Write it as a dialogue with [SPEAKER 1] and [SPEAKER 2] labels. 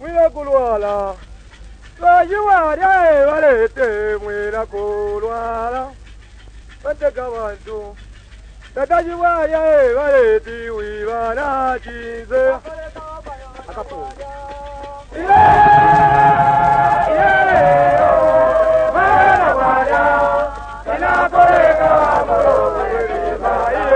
[SPEAKER 1] mwina kulwala twayiwalya balete mwina kulwala bateka bantu tatayiwalya baleti wibana kinze akapu Ina